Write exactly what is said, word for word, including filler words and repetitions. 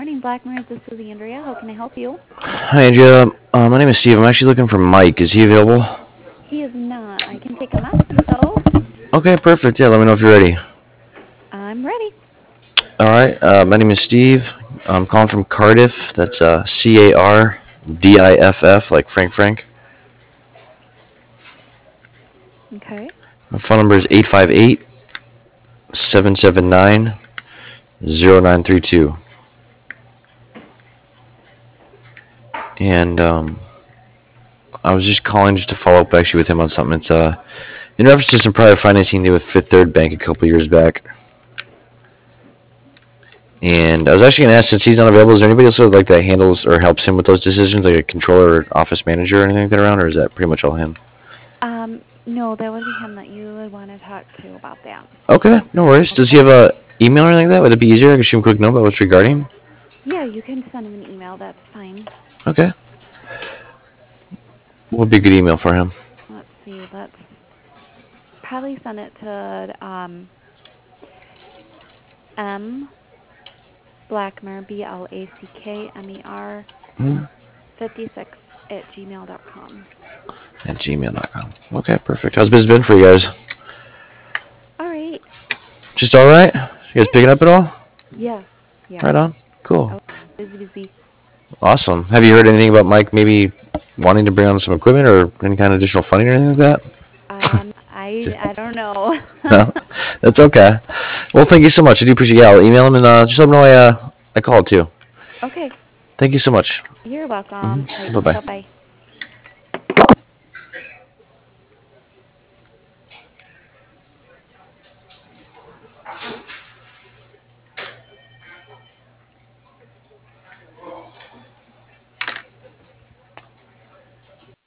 morning, Blackmores. This is Andrea. How can I help you? Hi, Andrea. Uh, my name is Steve. I'm actually looking for Mike. Is he available? He is not. I can take a message, though. Okay, perfect. Yeah, let me know if you're ready. I'm ready. All right. Uh, my name is Steve. I'm calling from Cardiff. That's uh, C A R D I F F, like Frank Frank. Okay. My phone number is eight five eight, seven seven nine, zero nine three two. And um, I was just calling just to follow up actually with him on something. It's uh, in reference to some private financing he did with Fifth Third Bank a couple years back. And I was actually going to ask, since he's unavailable, is there anybody else that like that handles or helps him with those decisions, like a controller or office manager or anything like that around, or is that pretty much all him? Um, no, that would be him that you would want to talk to about that. Okay, no worries. Does he have a email or anything like that? Would it be easier? I could shoot him a quick note about what's regarding? Yeah, you can send him an email. That's fine. Okay. What would be a good email for him? Let's see. Let's probably send it to um, M Blackmer, B L A C K M E R, Hmm? fifty-six at gmail dot com. At gmail dot com. Okay, perfect. How's business been for you guys? All right. Just all right? You guys picking up at all? Yeah. Yeah. Right on. Cool. Oh, busy, busy. Awesome. Have you heard anything about Mike maybe wanting to bring on some equipment or any kind of additional funding or anything like that? Um, I I don't know. No, that's okay. Well, thank you so much. I do appreciate it. Yeah, I'll email him and uh, just let him know I, uh, I called too. Okay. Thank you so much. You're welcome. All Mm-hmm. right. Bye-bye. Bye-bye.